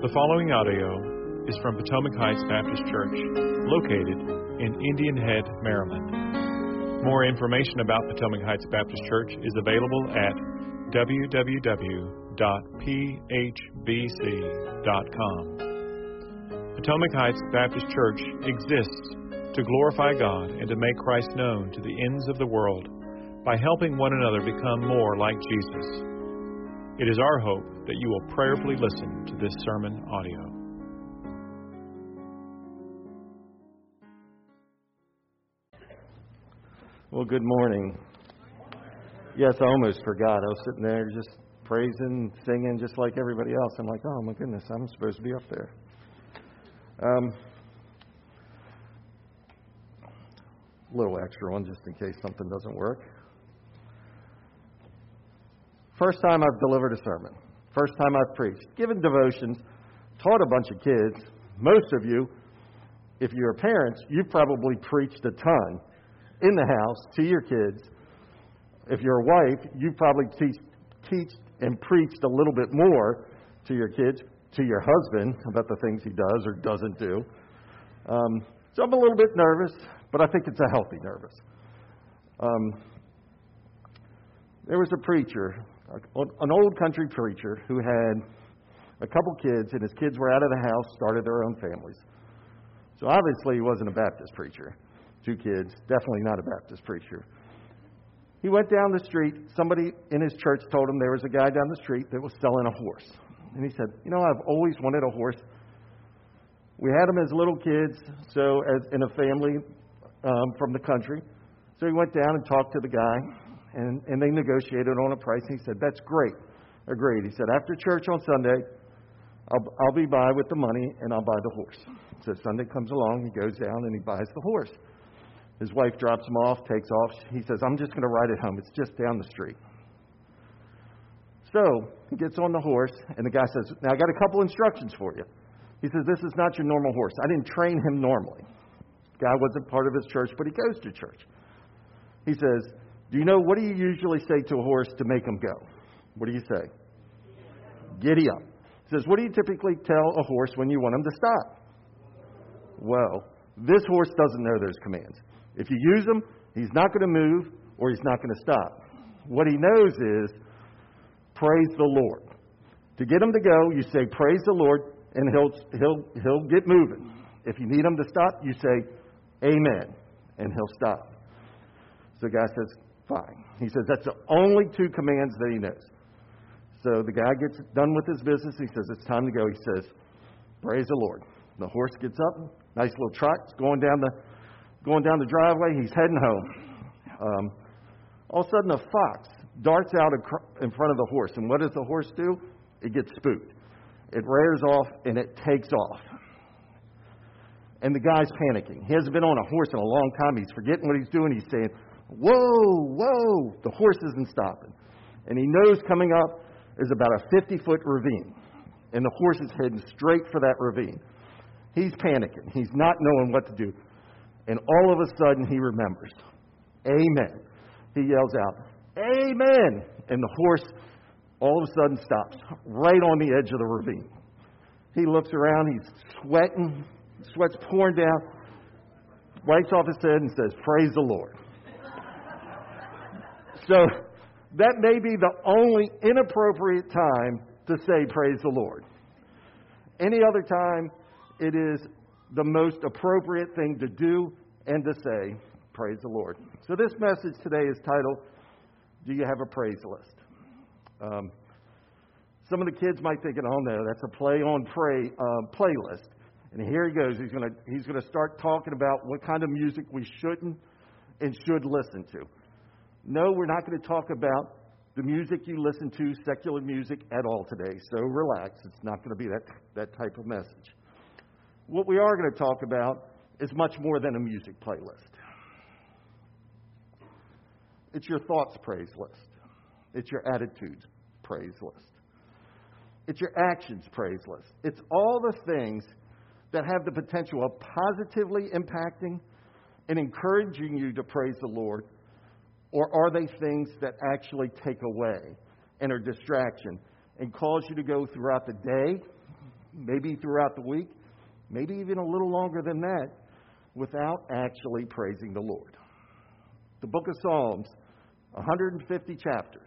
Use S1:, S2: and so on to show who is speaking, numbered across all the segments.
S1: The following audio is from Potomac Heights Baptist Church, located in Indian Head, Maryland. More information about Potomac Heights Baptist Church is available at www.phbc.com. Potomac Heights Baptist Church exists to glorify God and to make Christ known to the ends of the world by helping one another become more like Jesus. It is our hope that you will prayerfully listen to this sermon audio.
S2: Well, good morning. Yes, I almost forgot. I was sitting there just praising, singing just like everybody else. I'm like, oh my goodness, I'm supposed to be up there. A little extra one just in case something doesn't work. First time I've delivered a sermon. First time I've preached. Given devotions, taught a bunch of kids. Most of you, if you're parents, you've probably preached a ton in the house to your kids. If you're a wife, you probably teach and preached a little bit more to your kids, to your husband about the things he does or doesn't do. So I'm a little bit nervous, but I think it's a healthy nervous. There was a preacher, an old country preacher, who had a couple kids, and his kids were out of the house, started their own families. So obviously he wasn't a Baptist preacher. 2 kids, definitely not a Baptist preacher. He went down the street. Somebody in his church told him there was a guy down the street that was selling a horse. And he said, I've always wanted a horse. We had them as little kids, so as in a family from the country. So he went down and talked to the guy, and they negotiated on a price. And he said, that's great. Agreed. He said, after church on Sunday, I'll be by with the money, and I'll buy the horse. So Sunday comes along, he goes down, and he buys the horse. His wife drops him off, takes off. He says, I'm just going to ride it home. It's just down the street. So he gets on the horse, and the guy says, now I got a couple instructions for you. He says, this is not your normal horse. I didn't train him normally. The guy wasn't part of his church, but he goes to church. He says, what do you usually say to a horse to make him go? What do you say? Giddy up. He says, what do you typically tell a horse when you want him to stop? Well, this horse doesn't know those commands. If you use him, he's not going to move or he's not going to stop. What he knows is, praise the Lord. To get him to go, you say, praise the Lord, and he'll get moving. If you need him to stop, you say, amen, and he'll stop. So the guy says, fine. He says, that's the only 2 commands that he knows. So the guy gets done with his business. He says, it's time to go. He says, praise the Lord. The horse gets up, nice little trot, going down the driveway. He's heading home. All of a sudden, a fox darts out in front of the horse. And what does the horse do? It gets spooked. It rears off, and it takes off. And the guy's panicking. He hasn't been on a horse in a long time. He's forgetting what he's doing. He's saying, whoa, whoa. The horse isn't stopping. And he knows coming up is about a 50-foot ravine. And the horse is heading straight for that ravine. He's panicking. He's not knowing what to do. And all of a sudden, he remembers. Amen. He yells out, amen. And the horse all of a sudden stops right on the edge of the ravine. He looks around. He's sweating. Sweat's pouring down. Wipes off his head and says, praise the Lord. So that may be the only inappropriate time to say praise the Lord. Any other time, it is the most appropriate thing to do and to say, praise the Lord. So this message today is titled, Do You Have a Praise List? Some of the kids might think, oh no, that's a play on playlist. And here he goes. He's going to start talking about what kind of music we shouldn't and should listen to. No, we're not going to talk about the music you listen to, secular music, at all today. So relax. It's not going to be that type of message. What we are going to talk about is much more than a music playlist. It's your thoughts praise list. It's your attitudes praise list. It's your actions praise list. It's all the things that have the potential of positively impacting and encouraging you to praise the Lord, or are they things that actually take away and are distraction and cause you to go throughout the day maybe throughout the week, maybe even a little longer than that, without actually praising the Lord. The book of Psalms, 150 chapters.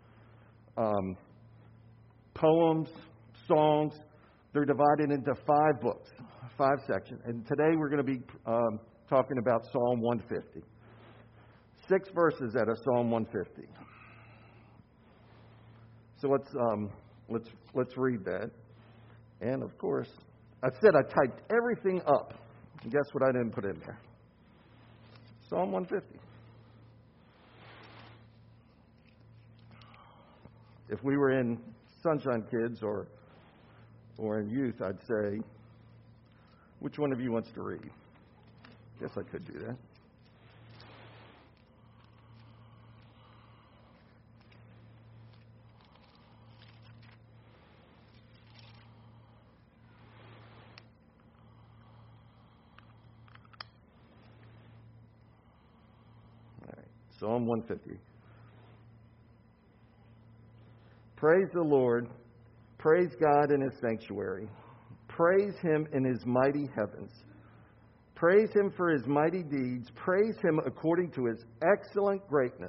S2: Poems, songs, they're divided into 5 books, 5 sections. And today we're going to be talking about Psalm 150. 6 verses out of Psalm 150. So let's read that. And of course, I said I typed everything up. And guess what I didn't put in there? Psalm 150. If we were in Sunshine Kids or in youth, I'd say, which one of you wants to read? Guess I could do that. All right, Psalm 150. Praise the Lord. Praise God in His sanctuary. Praise Him in His mighty heavens. Praise Him for His mighty deeds. Praise Him according to His excellent greatness.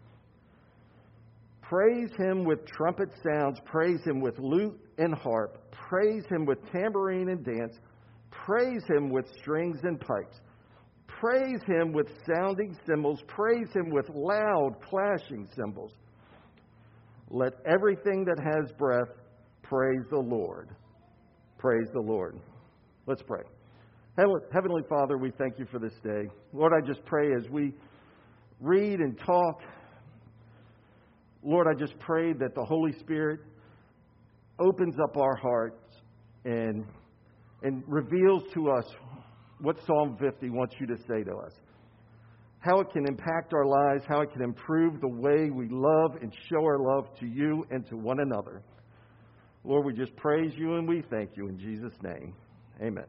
S2: Praise Him with trumpet sounds. Praise Him with lute and harp. Praise Him with tambourine and dance. Praise Him with strings and pipes. Praise Him with sounding cymbals. Praise Him with loud clashing cymbals. Let everything that has breath praise the Lord. Praise the Lord. Let's pray. Heavenly Father, we thank you for this day. Lord, I just pray as we read and talk, Lord, I just pray that the Holy Spirit opens up our hearts and reveals to us what Psalm 50 wants you to say to us. How it can impact our lives, how it can improve the way we love and show our love to you and to one another. Lord, we just praise you and we thank you in Jesus' name. Amen.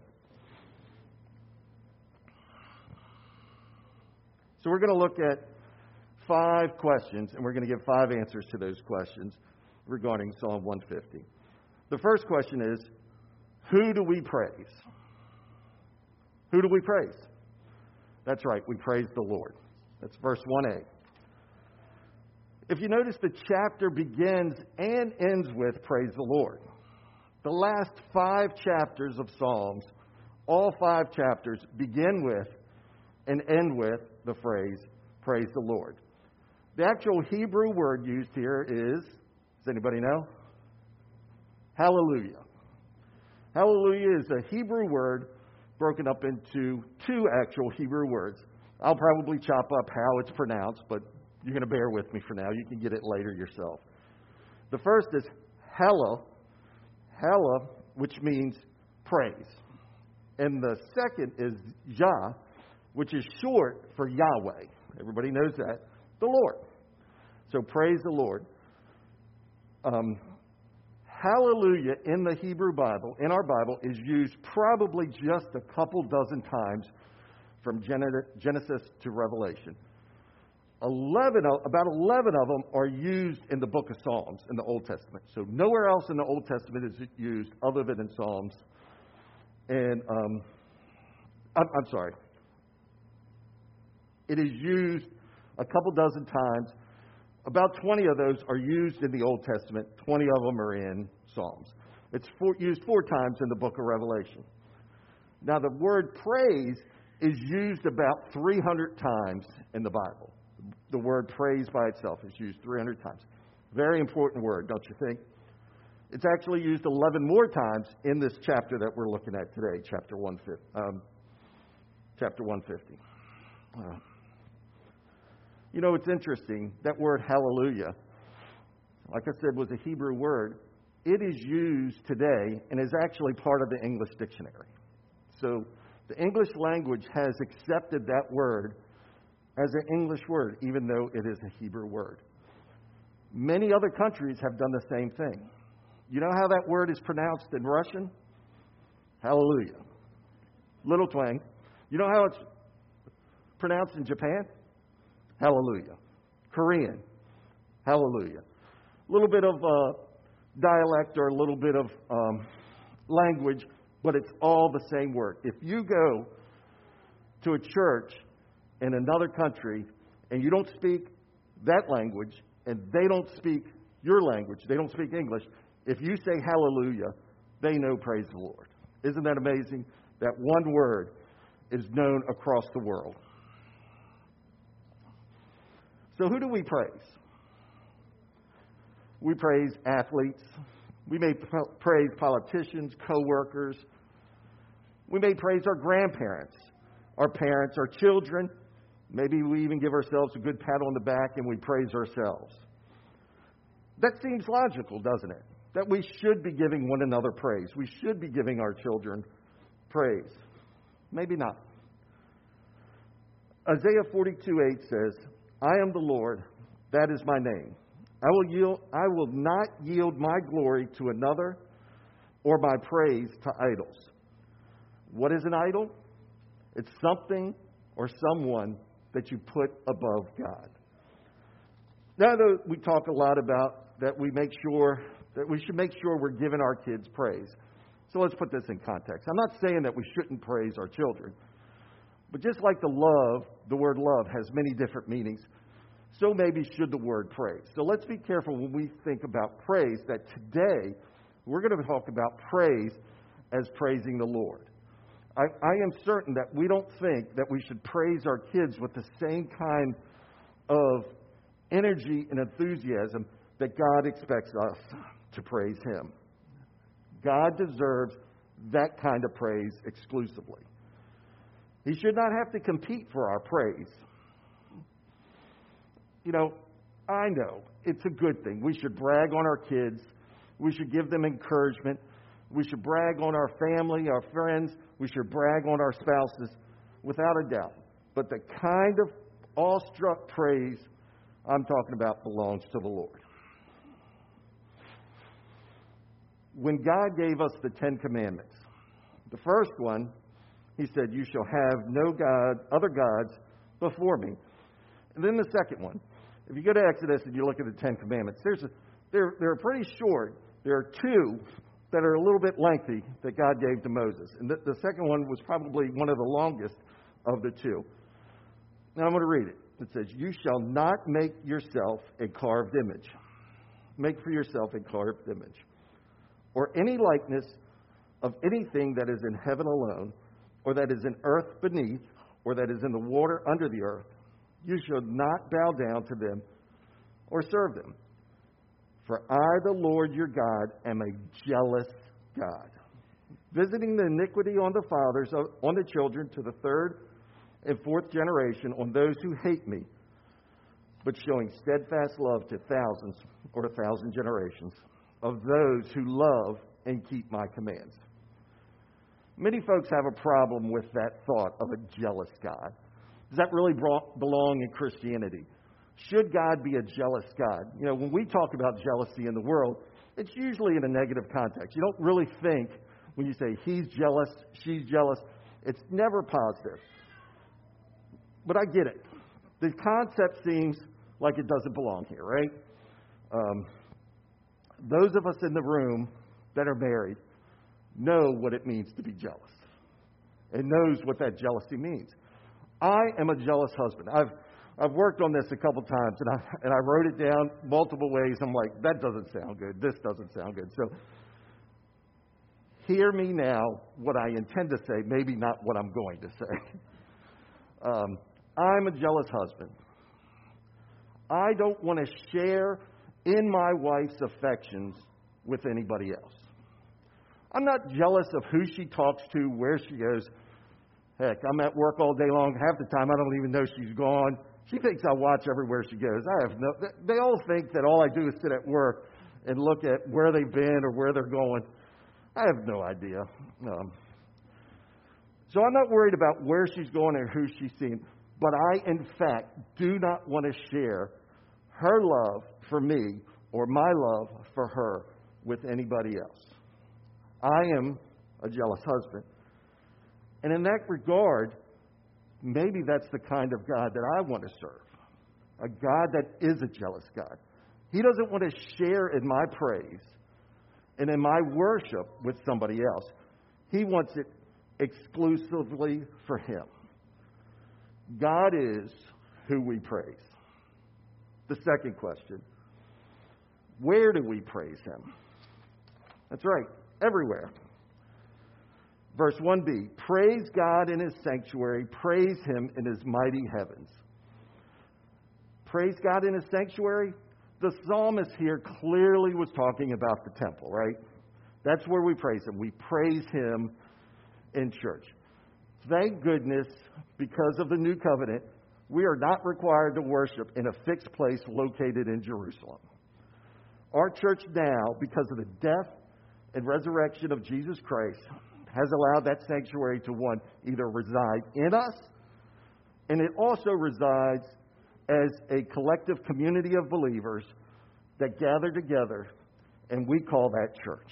S2: So we're going to look at 5 questions, and we're going to give 5 answers to those questions regarding Psalm 150. The first question is, who do we praise? Who do we praise? That's right, we praise the Lord. That's verse 1a. If you notice, the chapter begins and ends with praise the Lord. The last 5 chapters of Psalms, all 5 chapters begin with and end with the phrase, praise the Lord. The actual Hebrew word used here is, does anybody know? Hallelujah. Hallelujah is a Hebrew word broken up into 2 actual Hebrew words. I'll probably chop up how it's pronounced, but you're going to bear with me for now. You can get it later yourself. The first is Halla, which means praise. And the second is Yah, which is short for Yahweh. Everybody knows that. The Lord. So praise the Lord. Hallelujah in the Hebrew Bible, in our Bible, is used probably just a couple dozen times from Genesis to Revelation. About 11 of them are used in the book of Psalms in the Old Testament. So nowhere else in the Old Testament is it used other than in Psalms. And I'm sorry. It is used a couple dozen times. About 20 of those are used in the Old Testament. 20 of them are in Psalms. It's used 4 times in the book of Revelation. Now, the word praise is used about 300 times in the Bible. The word praise by itself is used 300 times. Very important word, don't you think? It's actually used 11 more times in this chapter that we're looking at today, chapter 150. You know, it's interesting. That word hallelujah, like I said, was a Hebrew word. It is used today and is actually part of the English dictionary. So the English language has accepted that word as an English word, even though it is a Hebrew word. Many other countries have done the same thing. You know how that word is pronounced in Russian? Hallelujah. Little twang. You know how it's pronounced in Japan? Hallelujah. Korean. Hallelujah. A little bit of dialect or a little bit of language, but it's all the same word. If you go to a church in another country and you don't speak that language and they don't speak your language, they don't speak English, if you say hallelujah, they know praise the Lord. Isn't that amazing? That one word is known across the world. So who do we praise? We praise athletes. We may praise politicians, co-workers. We may praise our grandparents, our parents, our children. Maybe we even give ourselves a good pat on the back and we praise ourselves. That seems logical, doesn't it? That we should be giving one another praise. We should be giving our children praise. Maybe not. Isaiah 42:8 says, I am the Lord, that is my name. I will not yield my glory to another or my praise to idols. What is an idol? It's something or someone that you put above God. Now that we talk a lot about that we should make sure we're giving our kids praise. So let's put this in context. I'm not saying that we shouldn't praise our children. But just like the word love has many different meanings, so maybe should the word praise. So let's be careful when we think about praise that today we're going to talk about praise as praising the Lord. I am certain that we don't think that we should praise our kids with the same kind of energy and enthusiasm that God expects us to praise Him. God deserves that kind of praise exclusively. He should not have to compete for our praise. You know, I know it's a good thing. We should brag on our kids. We should give them encouragement. We should brag on our family, our friends. We should brag on our spouses, without a doubt. But the kind of awestruck praise I'm talking about belongs to the Lord. When God gave us the Ten Commandments, the first one, He said, you shall have no other gods before me. And then the second one, if you go to Exodus and you look at the Ten Commandments, they're pretty short. There are two that are a little bit lengthy that God gave to Moses. And the second one was probably one of the longest of the two. Now I'm going to read it. It says, you shall not make yourself a carved image. Make for yourself a carved image. Or any likeness of anything that is in heaven alone, or that is in earth beneath, or that is in the water under the earth. You shall not bow down to them or serve them. For I, the Lord your God, am a jealous God, visiting the iniquity on the fathers, on the children, to the third and fourth generation, on those who hate me, but showing steadfast love to thousands or 1,000 generations of those who love and keep my commands. Many folks have a problem with that thought of a jealous God. Does that really belong in Christianity? Should God be a jealous God? You know, when we talk about jealousy in the world, it's usually in a negative context. You don't really think when you say he's jealous, she's jealous, it's never positive. But I get it. The concept seems like it doesn't belong here, right? Those of us in the room that are married know what it means to be jealous and knows what that jealousy means. I am a jealous husband. I've worked on this a couple times, and I wrote it down multiple ways. I'm like, that doesn't sound good. This doesn't sound good. So hear me now what I intend to say, maybe not what I'm going to say. I'm a jealous husband. I don't want to share in my wife's affections with anybody else. I'm not jealous of who she talks to, where she goes. Heck, I'm at work all day long. Half the time, I don't even know she's gone. She thinks I watch everywhere she goes. They all think that all I do is sit at work and look at where they've been or where they're going. I have no idea. So I'm not worried about where she's going or who she's seeing. But I, in fact, do not want to share her love for me or my love for her with anybody else. I am a jealous husband. And in that regard, maybe that's the kind of God that I want to serve. A God that is a jealous God. He doesn't want to share in my praise and in my worship with somebody else. He wants it exclusively for Him. God is who we praise. The second question, where do we praise Him? That's right, everywhere. Verse 1b, praise God in His sanctuary, praise Him in His mighty heavens. Praise God in His sanctuary? The psalmist here clearly was talking about the temple, right? That's where we praise Him. We praise Him in church. Thank goodness, because of the new covenant, we are not required to worship in a fixed place located in Jerusalem. Our church now, because of the death and resurrection of Jesus Christ, has allowed that sanctuary to, one, either reside in us, and it also resides as a collective community of believers that gather together, and we call that church.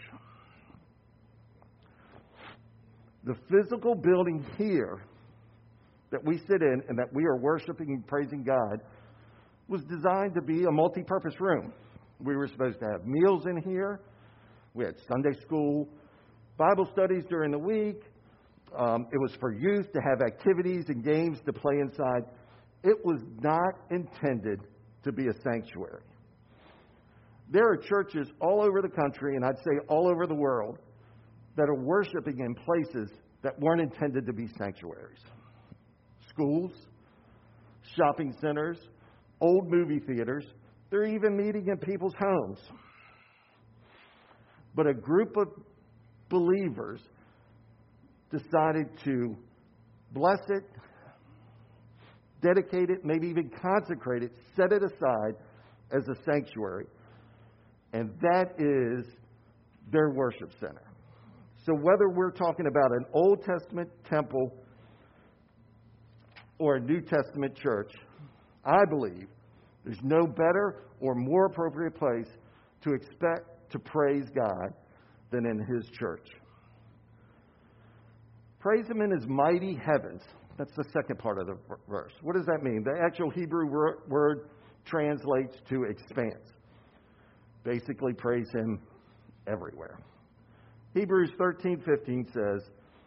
S2: The physical building here that we sit in and that we are worshiping and praising God was designed to be a multi-purpose room. We were supposed to have meals in here. We had Sunday school, Bible studies during the week. It was for youth to have activities and games to play inside. It was not intended to be a sanctuary. There are churches all over the country, and I'd say all over the world, that are worshiping in places that weren't intended to be sanctuaries. Schools, shopping centers, old movie theaters. They're even meeting in people's homes. But a group of believers decided to bless it, dedicate it, maybe even consecrate it, set it aside as a sanctuary. And that is their worship center. So whether we're talking about an Old Testament temple or a New Testament church, I believe there's no better or more appropriate place to expect to praise God than in His church. Praise Him in His mighty heavens. That's the second part of the verse. What does that mean? The actual Hebrew word translates to expanse. Basically, praise Him everywhere. Hebrews 13:15 says,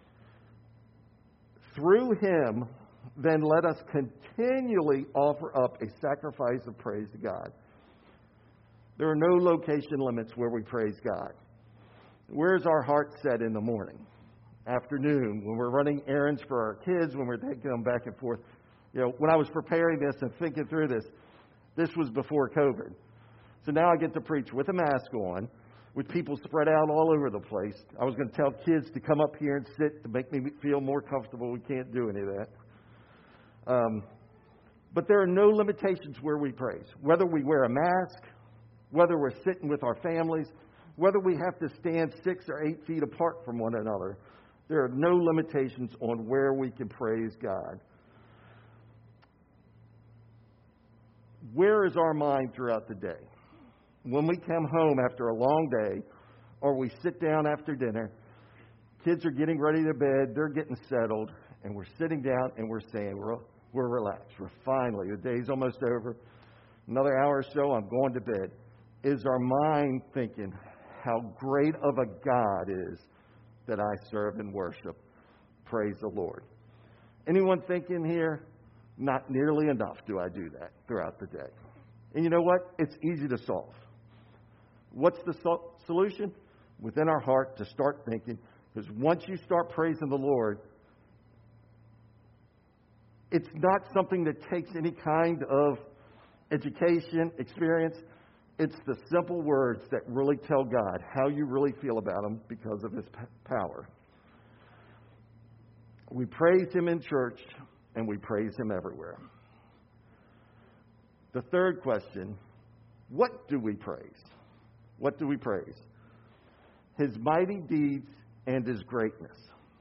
S2: through Him, then let us continually offer up a sacrifice of praise to God. There are no location limits where we praise God. Where's our heart set in the morning, afternoon, when we're running errands for our kids, when we're taking them back and forth? You know, when I was preparing this and thinking through this was before COVID. So now I get to preach with a mask on, with people spread out all over the place. I was going to tell kids to come up here and sit to make me feel more comfortable. We can't do any of that. But there are no limitations where we praise. Whether we wear a mask, whether we're sitting with our families, whether we have to stand 6 or 8 feet apart from one another, there are no limitations on where we can praise God. Where is our mind throughout the day? When we come home after a long day, or we sit down after dinner, kids are getting ready to bed, they're getting settled, and we're sitting down and we're saying, we're relaxed. We're finally, the day's almost over. Another hour or so, I'm going to bed. Is our mind thinking how great of a God is that I serve and worship? Praise the Lord. Anyone thinking here? Not nearly enough do I do that throughout the day. And you know what? It's easy to solve. What's the solution? Within our heart to start thinking, because once you start praising the Lord, it's not something that takes any kind of education, experience. It's the simple words that really tell God how you really feel about Him because of His power. We praise Him in church, and we praise Him everywhere. The third question, what do we praise? What do we praise? His mighty deeds and His greatness.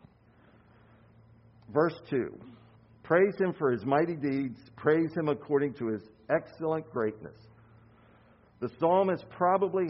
S2: Verse 2, praise Him for His mighty deeds, praise Him according to His excellent greatness. The psalmist probably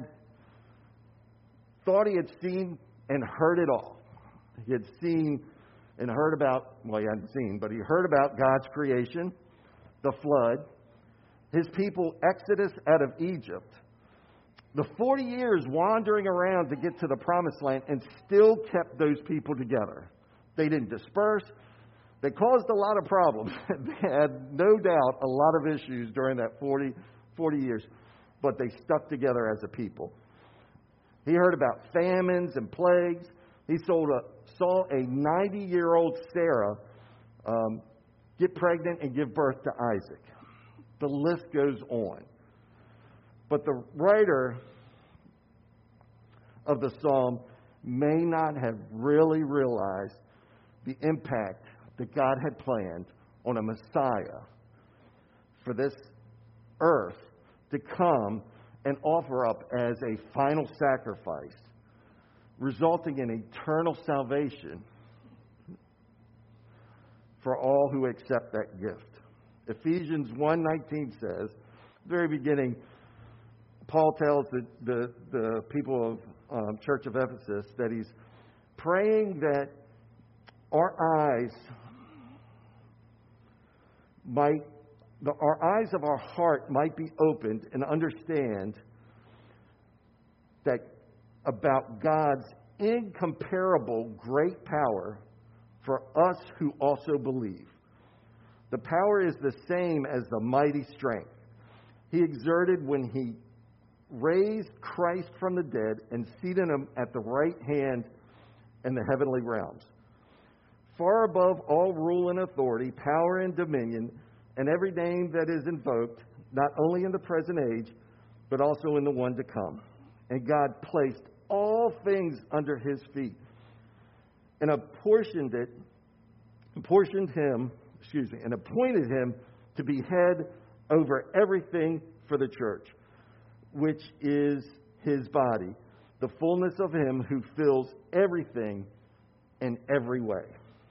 S2: thought he had seen and heard it all. He had seen and heard about, well, he hadn't seen, but he heard about God's creation, the flood, His people exodus out of Egypt, the 40 years wandering around to get to the promised land and still kept those people together. They didn't disperse. They caused a lot of problems. They had no doubt a lot of issues during that 40 years, but they stuck together as a people. He heard about famines and plagues. He saw a 90-year-old Sarah get pregnant and give birth to Isaac. The list goes on. But the writer of the psalm may not have really realized the impact that God had planned on a Messiah for this earth to come and offer up as a final sacrifice, resulting in eternal salvation for all who accept that gift. Ephesians 1:19 says, at the very beginning, Paul tells the people of Church of Ephesus that he's praying that our eyes of our heart might be opened and understand that about God's incomparable great power for us who also believe. The power is the same as the mighty strength He exerted when He raised Christ from the dead and seated Him at the right hand in the heavenly realms, far above all rule and authority, power and dominion, and every name that is invoked, not only in the present age, but also in the one to come. And God placed all things under His feet and appointed Him to be head over everything for the church, which is His body, the fullness of Him who fills everything in every way.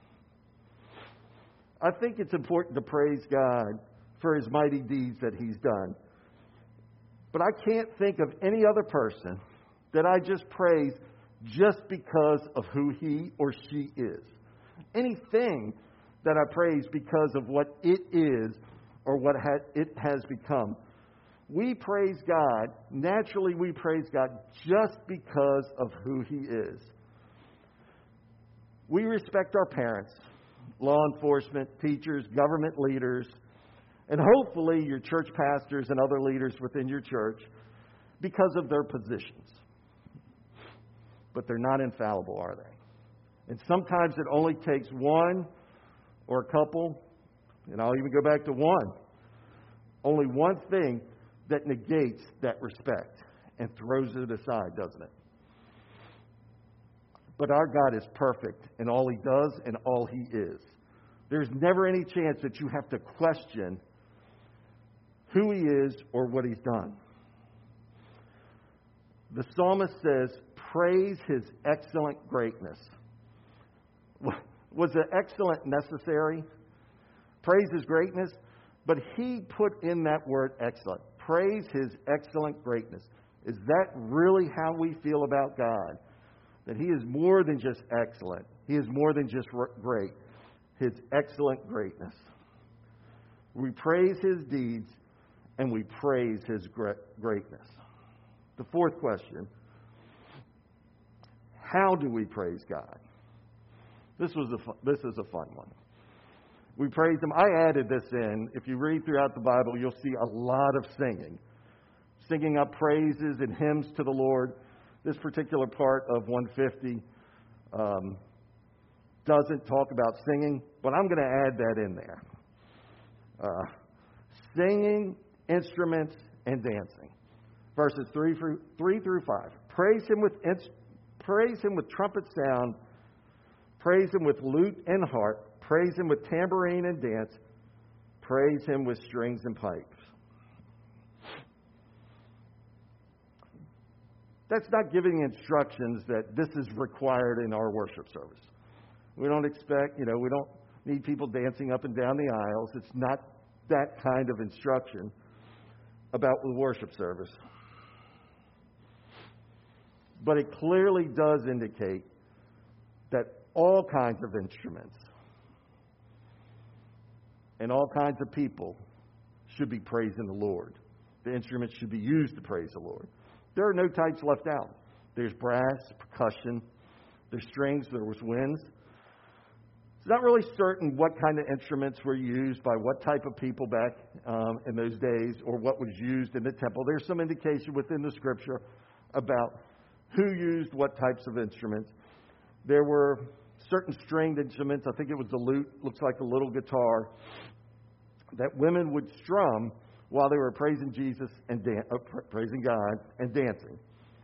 S2: I think it's important to praise God for His mighty deeds that He's done. But I can't think of any other person that I just praise just because of who he or she is. Anything that I praise because of what it is or what it has become. We praise God, naturally we praise God just because of who He is. We respect our parents, law enforcement, teachers, government leaders, and hopefully your church pastors and other leaders within your church because of their positions. But they're not infallible, are they? And sometimes it only takes one or a couple, and I'll even go back to one. Only one thing that negates that respect and throws it aside, doesn't it? But our God is perfect in all He does and all He is. There's never any chance that you have to question who He is or what He's done. The psalmist says, praise His excellent greatness. Was the excellent necessary? Praise His greatness? But he put in that word excellent. Praise His excellent greatness. Is that really how we feel about God? That He is more than just excellent. He is more than just great. His excellent greatness. We praise His deeds and we praise His greatness. The fourth question, how do we praise God? This is a fun one. We praise Him. I added this in. If you read throughout the Bible, you'll see a lot of singing. Singing up praises and hymns to the Lord. This particular part of 150 doesn't talk about singing, but I'm going to add that in there. Singing, instruments, and dancing. Verses 3 through 5. Praise Him with trumpet sound. Praise Him with lute and harp. Praise Him with tambourine and dance. Praise Him with strings and pipes. That's not giving instructions that this is required in our worship service. We don't expect, we don't need people dancing up and down the aisles. It's not that kind of instruction about the worship service. But it clearly does indicate that all kinds of instruments and all kinds of people should be praising the Lord. The instruments should be used to praise the Lord. There are no types left out. There's brass, percussion, there's strings, there was winds. It's not really certain what kind of instruments were used by what type of people back in those days, or what was used in the temple. There's some indication within the scripture about who used what types of instruments. There were certain stringed instruments. I think it was the lute, looks like a little guitar, that women would strum while they were praising Jesus and praising God and dancing.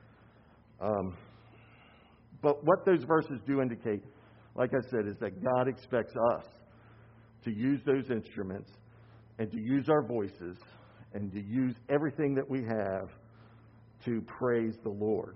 S2: But what those verses do indicate, like I said, is that God expects us to use those instruments and to use our voices and to use everything that we have to praise the Lord.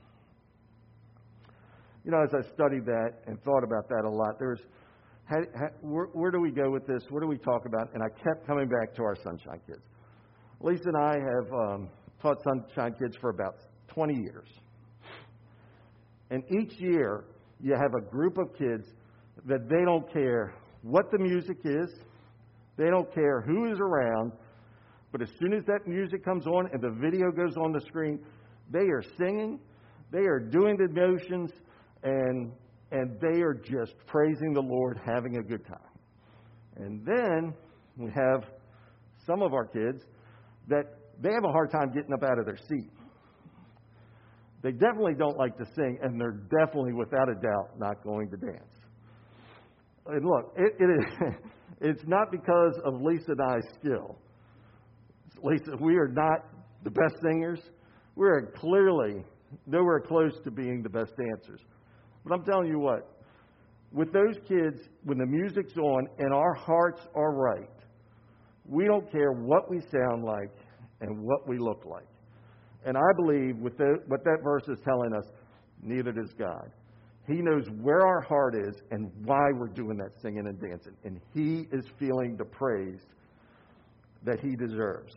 S2: You know, as I studied that and thought about that a lot, where do we go with this? What do we talk about? And I kept coming back to our Sunshine Kids. Lisa and I have taught Sunshine Kids for about 20 years. And each year, you have a group of kids that they don't care what the music is, they don't care who is around, but as soon as that music comes on and the video goes on the screen, they are singing, they are doing the motions, and they are just praising the Lord, having a good time. And then we have some of our kids that they have a hard time getting up out of their seat. They definitely don't like to sing, and they're definitely, without a doubt, not going to dance. And look, it's not because of Lisa and I's skill. Lisa, we are not the best singers. We are clearly nowhere close to being the best dancers. But I'm telling you what, with those kids, when the music's on and our hearts are right, we don't care what we sound like and what we look like. And I believe what that verse is telling us, neither does God. He knows where our heart is and why we're doing that singing and dancing. And He is feeling the praise that He deserves.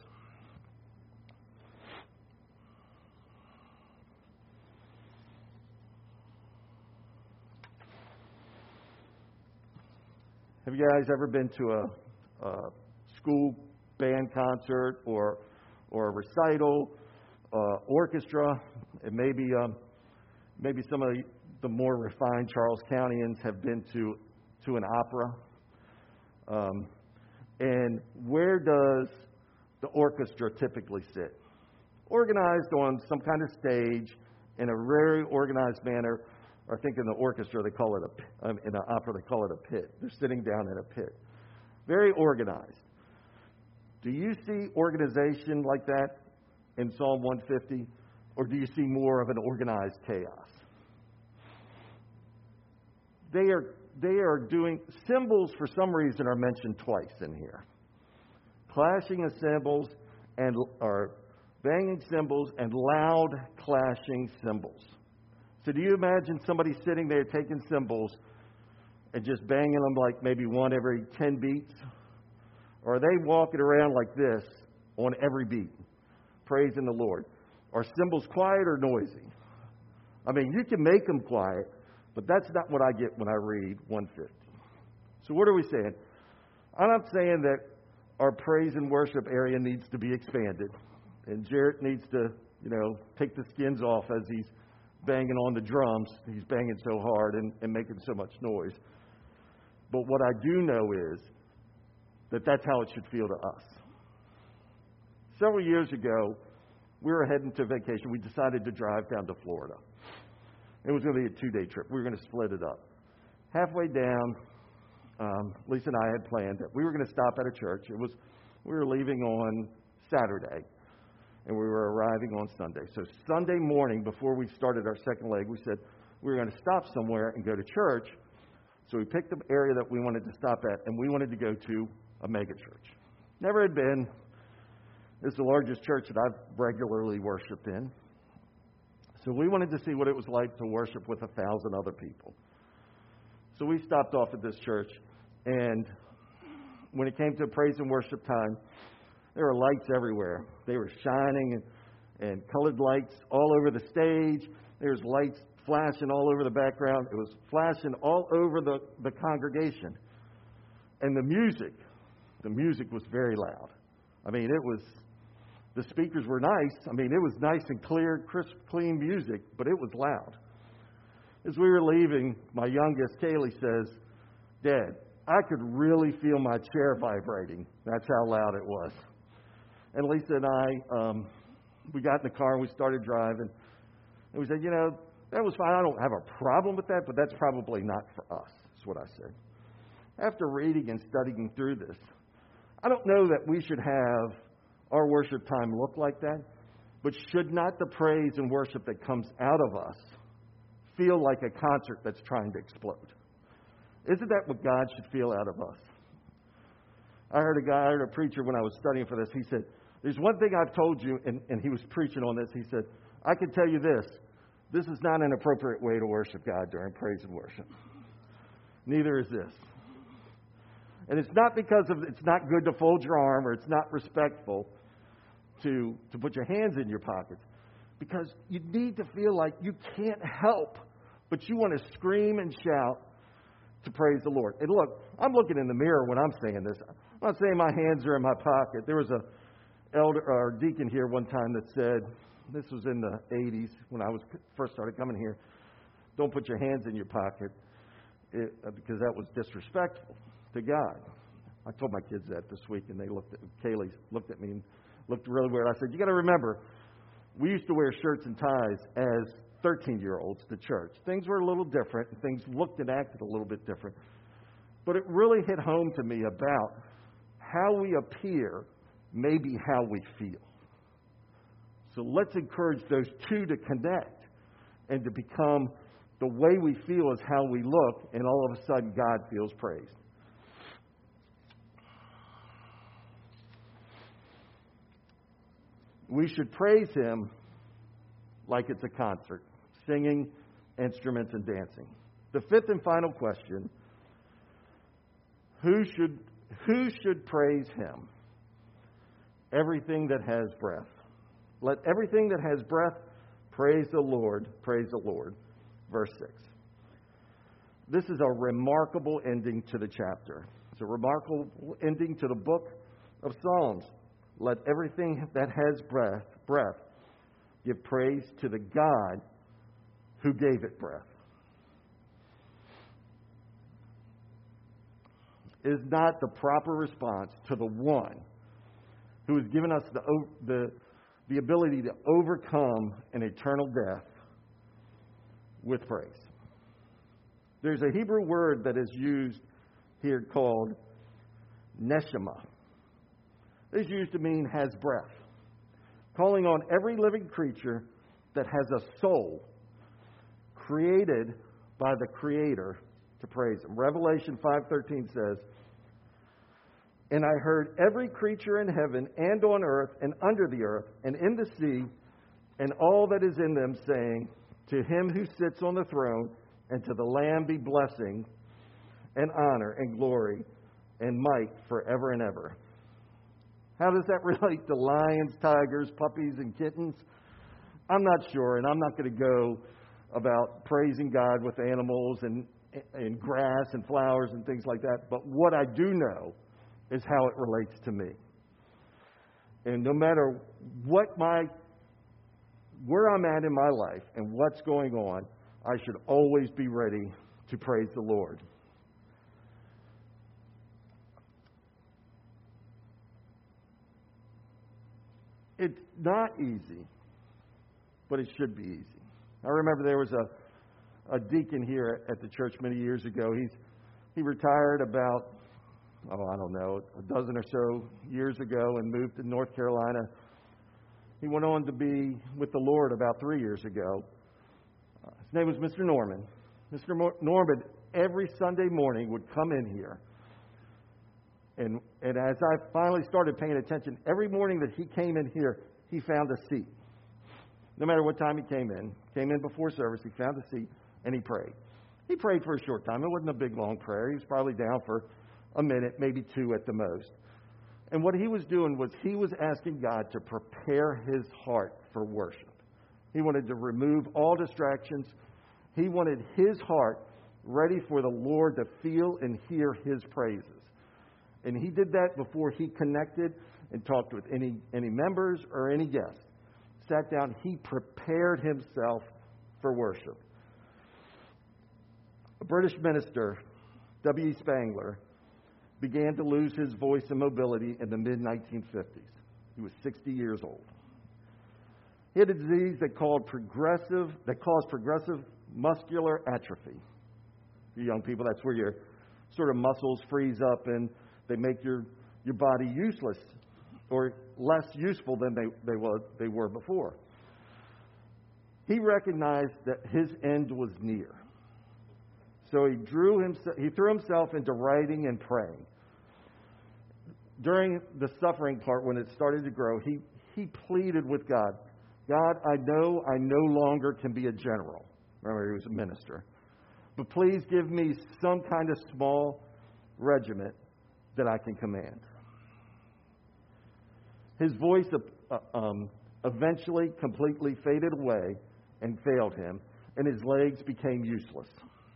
S2: Have you guys ever been to a school band concert or a recital? Orchestra, and maybe some of the more refined Charles Countyans have been to an opera. And where does the orchestra typically sit? Organized on some kind of stage in a very organized manner. I think in the orchestra they call it in the opera they call it a pit. They're sitting down in a pit. Very organized. Do you see organization like that in Psalm 150, or do you see more of an organized chaos? They are doing, cymbals for some reason are mentioned twice in here. Clashing of cymbals or banging cymbals and loud clashing cymbals. So do you imagine somebody sitting there taking cymbals and just banging them like maybe one every 10 beats? Or are they walking around like this on every beat, praising the Lord? Are cymbals quiet or noisy? I mean, you can make them quiet, but that's not what I get when I read 150. So what are we saying? I'm not saying that our praise and worship area needs to be expanded, and Jarrett needs to, take the skins off as he's banging on the drums. He's banging so hard and making so much noise. But what I do know is that that's how it should feel to us. Several years ago, we were heading to vacation. We decided to drive down to Florida. It was going to be a 2-day trip. We were going to split it up. Halfway down, Lisa and I had planned that we were going to stop at a church. We were leaving on Saturday, and we were arriving on Sunday. So Sunday morning, before we started our second leg, we said we were going to stop somewhere and go to church. So we picked the area that we wanted to stop at, and we wanted to go to a mega church. Never had been. This is the largest church that I've regularly worshiped in. So we wanted to see what it was like to worship with 1,000 other people. So we stopped off at this church, and when it came to praise and worship time, there were lights everywhere. They were shining and colored lights all over the stage. There's lights flashing all over the background. It was flashing all over the congregation. And the music was very loud. I mean, The speakers were nice. I mean, it was nice and clear, crisp, clean music, but it was loud. As we were leaving, my youngest, Kaylee, says, "Dad, I could really feel my chair vibrating." That's how loud it was. And Lisa and I, we got in the car and we started driving. And we said, that was fine. I don't have a problem with that, but that's probably not for us, is what I said. After reading and studying through this, I don't know that we should have our worship time look like that, but should not the praise and worship that comes out of us feel like a concert that's trying to explode? Isn't that what God should feel out of us? I heard a preacher when I was studying for this. He said, "There's one thing I've told you," and he was preaching on this. He said, "I can tell you this. This is not an appropriate way to worship God during praise and worship. Neither is this." And it's not because it's not good to fold your arm or it's not respectful to put your hands in your pockets. Because you need to feel like you can't help, but you want to scream and shout to praise the Lord. And look, I'm looking in the mirror when I'm saying this. I'm not saying my hands are in my pocket. There was a elder or deacon here one time that said, this was in the 80s when I was first started coming here, "Don't put your hands in your pocket," because that was disrespectful to God. I told my kids that this week, and Kaylee looked at me and looked really weird. I said, "You got to remember, we used to wear shirts and ties as 13-year-olds to church. Things were a little different, and things looked and acted a little bit different. But it really hit home to me about how we appear may be how we feel. So let's encourage those two to connect and to become the way we feel is how we look, and all of a sudden God feels praised." We should praise Him like it's a concert, singing, instruments, and dancing. The fifth and final question, who should praise Him? Everything that has breath. Let everything that has breath praise the Lord, praise the Lord. Verse 6. This is a remarkable ending to the chapter. It's a remarkable ending to the book of Psalms. Let everything that has breath, give praise to the God who gave it breath. Is not the proper response to the one who has given us the ability to overcome an eternal death with praise. There's a Hebrew word that is used here called neshama. It's used to mean has breath, calling on every living creature that has a soul created by the Creator to praise Him. Revelation 5:13 says, "And I heard every creature in heaven and on earth and under the earth and in the sea and all that is in them saying, to Him who sits on the throne and to the Lamb be blessing and honor and glory and might forever and ever." How does that relate to lions, tigers, puppies, and kittens? I'm not sure, and I'm not going to go about praising God with animals and grass and flowers and things like that. But what I do know is how it relates to me. And no matter where I'm at in my life and what's going on, I should always be ready to praise the Lord. It's not easy, but it should be easy. I remember there was a deacon here at the church many years ago. He retired about, a dozen or so years ago and moved to North Carolina. He went on to be with the Lord about 3 years ago. His name was Mr. Norman. Mr. Norman, every Sunday morning, would come in here. And as I finally started paying attention, every morning that he came in here, he found a seat. No matter what time he came in before service, he found a seat and he prayed. He prayed for a short time. It wasn't a big, long prayer. He was probably down for a minute, maybe two at the most. And what he was doing was he was asking God to prepare his heart for worship. He wanted to remove all distractions. He wanted his heart ready for the Lord to feel and hear his praises. And he did that before he connected and talked with any members or any guests. Sat down. He prepared himself for worship. A British minister, W. E. Spangler, began to lose his voice and mobility in the mid-1950s. He was 60 years old. He had a disease that caused progressive muscular atrophy. For young people, that's where your sort of muscles freeze up and they make your body useless or less useful than they were before. He recognized that his end was near. So he threw himself into writing and praying. During the suffering part, when it started to grow, he pleaded with God, God, I know I no longer can be a general. Remember, he was a minister. But please give me some kind of small regiment that I can command. His voice eventually completely faded away and failed him, and his legs became useless.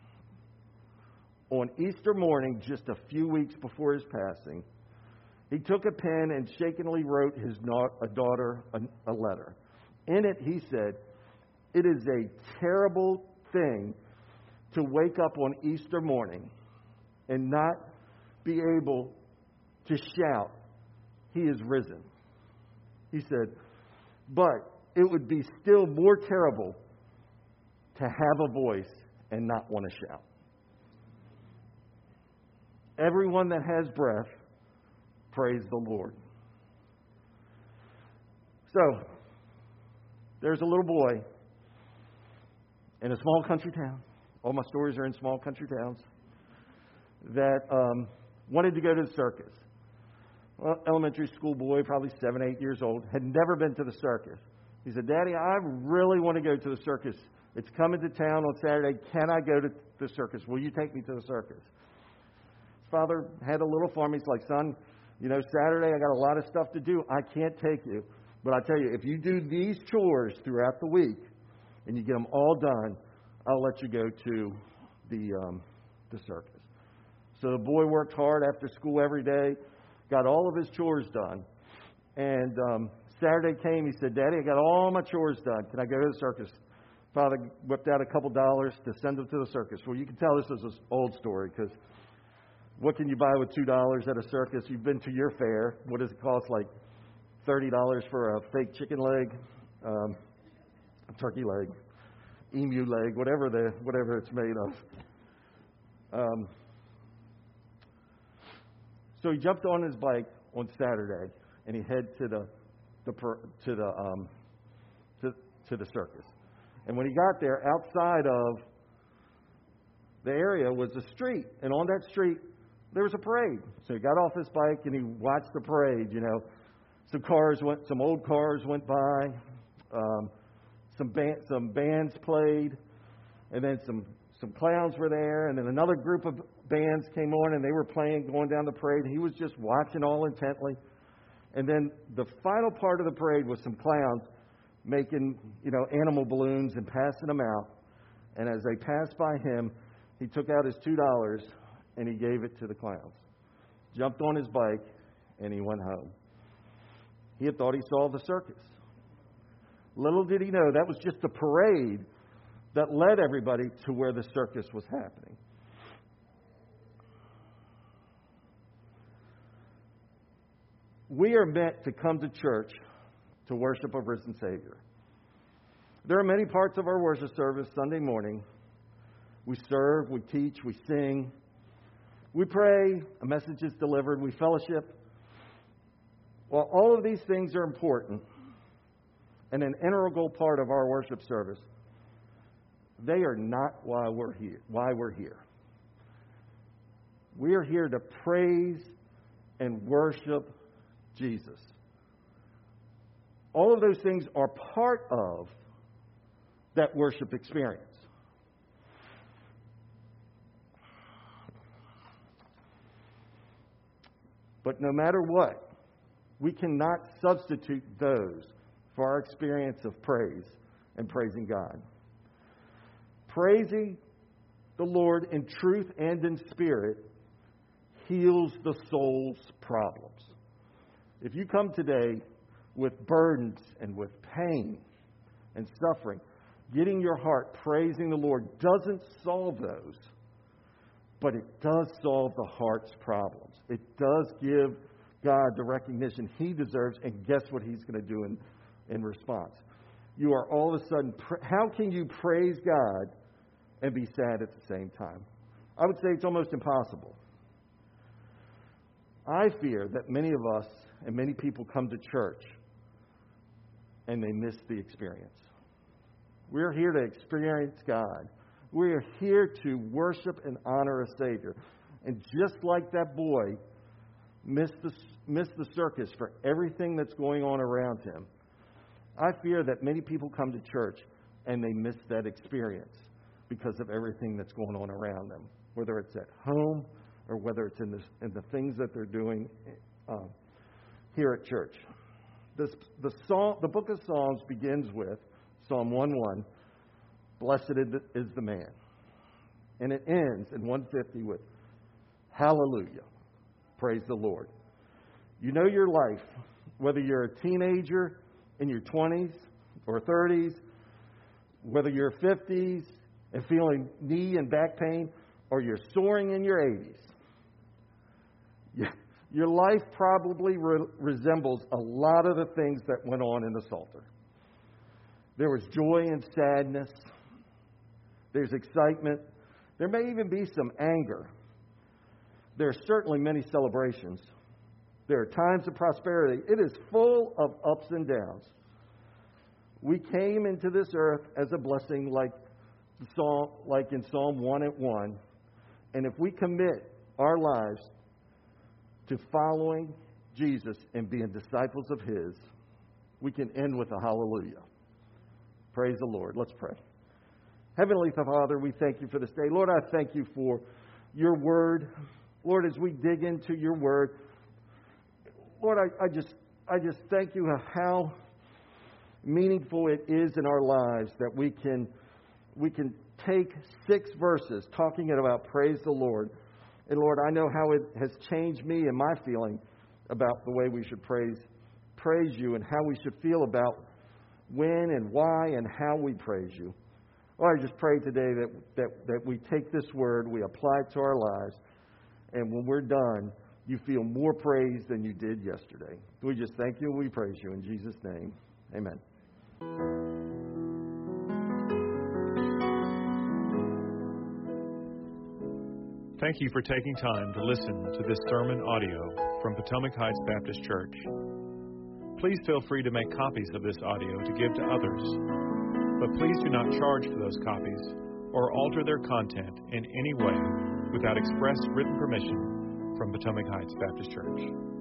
S2: On Easter morning, just a few weeks before his passing, he took a pen and shakenly wrote his daughter a letter. In it, he said, "It is a terrible thing to wake up on Easter morning and not be able to shout, 'He is risen.'" He said, "But it would be still more terrible to have a voice and not want to shout." Everyone that has breath, praise the Lord. So, there's a little boy in a small country town. All my stories are in small country towns. That wanted to go to the circus. Well, elementary school boy, probably 7, 8 years old, had never been to the circus. He said, "Daddy, I really want to go to the circus. It's coming to town on Saturday. Can I go to the circus? Will you take me to the circus?" His father had a little farm. He's like, "Son, Saturday I got a lot of stuff to do. I can't take you. But I tell you, if you do these chores throughout the week and you get them all done, I'll let you go to the circus." So the boy worked hard after school every day, got all of his chores done. And Saturday came, he said, "Daddy, I got all my chores done. Can I go to the circus?" Father whipped out a couple dollars to send him to the circus. Well, you can tell this is an old story because what can you buy with $2 at a circus? You've been to your fair. What does it cost? Like $30 for a fake chicken leg, a turkey leg, emu leg, whatever it's made of. So he jumped on his bike on Saturday and he headed to the circus. And when he got there, outside of the area was a street, and on that street there was a parade. So he got off his bike and he watched the parade. Some old cars went by, some bands played, and then some clowns were there, and then another group of bands came on and they were playing, going down the parade. He was just watching all intently. And then the final part of the parade was some clowns making, animal balloons and passing them out. And as they passed by him, he took out his $2 and he gave it to the clowns. Jumped on his bike and he went home. He had thought he saw the circus. Little did he know that was just a parade that led everybody to where the circus was happening. We are meant to come to church to worship a risen Savior. There are many parts of our worship service Sunday morning. We serve, we teach, we sing, we pray, a message is delivered, we fellowship. While all of these things are important and an integral part of our worship service, they are not why we're here. We are here to praise and worship Jesus. All of those things are part of that worship experience. But no matter what, we cannot substitute those for our experience of praise and praising God. Praising the Lord in truth and in spirit heals the soul's problems. If you come today with burdens and with pain and suffering, getting your heart praising the Lord doesn't solve those, but it does solve the heart's problems. It does give God the recognition He deserves, and guess what He's going to do in response? You are all of a sudden, how can you praise God and be sad at the same time? I would say it's almost impossible. I fear that many of us and many people come to church and they miss the experience. We're here to experience God. We're here to worship and honor a Savior. And just like that boy missed the circus for everything that's going on around him, I fear that many people come to church and they miss that experience because of everything that's going on around them, whether it's at home or whether it's in the things that they're doing here at church. The book of Psalms begins with Psalm 1:1, blessed is the man. And it ends in 150 with, hallelujah, praise the Lord. You know your life, whether you're a teenager in your 20s or 30s, whether you're 50s and feeling knee and back pain, or you're soaring in your 80s. Your life probably resembles a lot of the things that went on in the Psalter. There was joy and sadness. There's excitement. There may even be some anger. There are certainly many celebrations. There are times of prosperity. It is full of ups and downs. We came into this earth as a blessing like in Psalm 1:1. And if we commit our lives to following Jesus and being disciples of His, we can end with a hallelujah. Praise the Lord. Let's pray. Heavenly Father, we thank You for this day. Lord, I thank You for Your word. Lord, as we dig into Your word, Lord, I just thank You how meaningful it is in our lives that we can take 6 verses talking about praise the Lord. And Lord, I know how it has changed me and my feeling about the way we should praise You and how we should feel about when and why and how we praise You. Lord, I just pray today that we take this word, we apply it to our lives, and when we're done, You feel more praise than you did yesterday. We just thank You and we praise You in Jesus' name. Amen.
S1: Thank you for taking time to listen to this sermon audio from Potomac Heights Baptist Church. Please feel free to make copies of this audio to give to others, but please do not charge for those copies or alter their content in any way without express written permission from Potomac Heights Baptist Church.